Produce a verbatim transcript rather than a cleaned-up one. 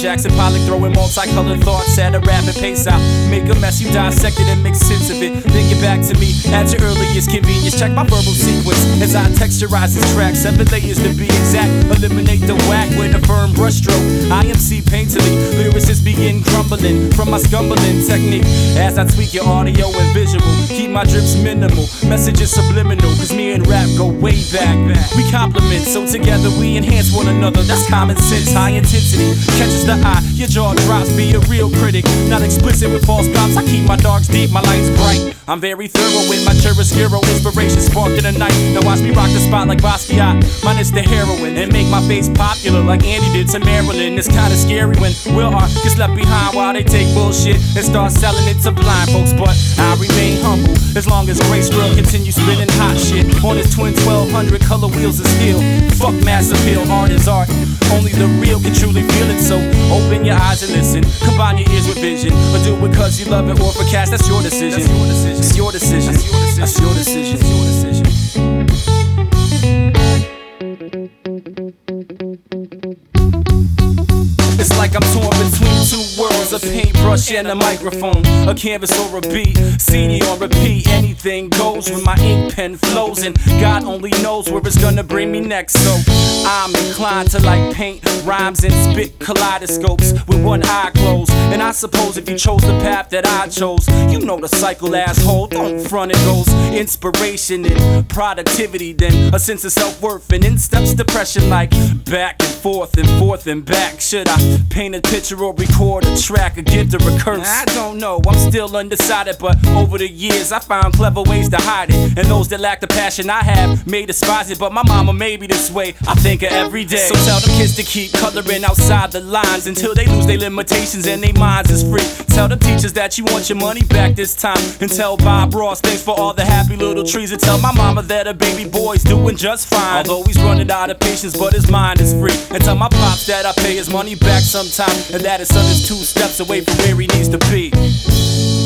Jackson Pollock throwing multicolored thoughts at a rapid pace. I'll make a mess, you dissect it and make sense of it. Then get back to me at your earliest convenience. Check my verbal sequence as I texturize this track. Seven layers to be exact. Eliminate the whack with a firm brushstroke. I M C painterly, lyricists begin crumbling from my scumbling technique as I tweak your audio and visual. Keep my drips minimal, messages subliminal, cause me and rap go way back. We compliment, so together we enhance one another. That's common sense, high intensity catches the eye, your jaw drops. Be a real critic, not explicit with false props. I keep my darks deep, my lights bright. I'm very thorough with my chiaroscuro, inspiration sparked in the night. Now watch me rock the spot like Basquiat, minus the heroin, and make my face popular like Andy did to Marilyn. It's kinda scary when Will Art gets left behind while they take bullshit and start selling it to blind folks. But I remain humble as long as Grace World continues spinning hot shit on his twin twelve hundred color wheels of steel. Fuck mass appeal, art is art. Only the real can truly feel it. So open your eyes and listen. Combine your ears with vision, or do it cause you love it, or for cash. That's your decision. It's your decision. That's your decision. That's your decision. It's like I'm torn between two worlds, a paintbrush and a microphone, a canvas or a beat, C D on repeat. Anything goes when my ink pen flows, and God only knows where it's gonna bring me next. So I'm inclined to like paint rhymes and spit kaleidoscopes with one eye closed. And I suppose if you chose the path that I chose, you know the cycle, asshole. Don't front, it goes inspiration and productivity, then a sense of self-worth, and in steps depression, like back and forth and forth and back. Should I paint a picture or record a track, a gift or a curse? I don't know, I'm still undecided, but over the years I found clever ways to hide it, and those that lack the passion I have may despise it. But my mama made me this way, I think her every day. So tell them kids to keep coloring outside the lines until they lose their limitations and their minds is free. Tell the teachers that you want your money back this time, and tell Bob Ross thanks for all the happy little trees, and tell my mama that her baby boy's doing just fine, although he's running out of patience but his mind is free. And tell my pops that I pay his money back sometime, and that his son is two steps away from where he needs to be.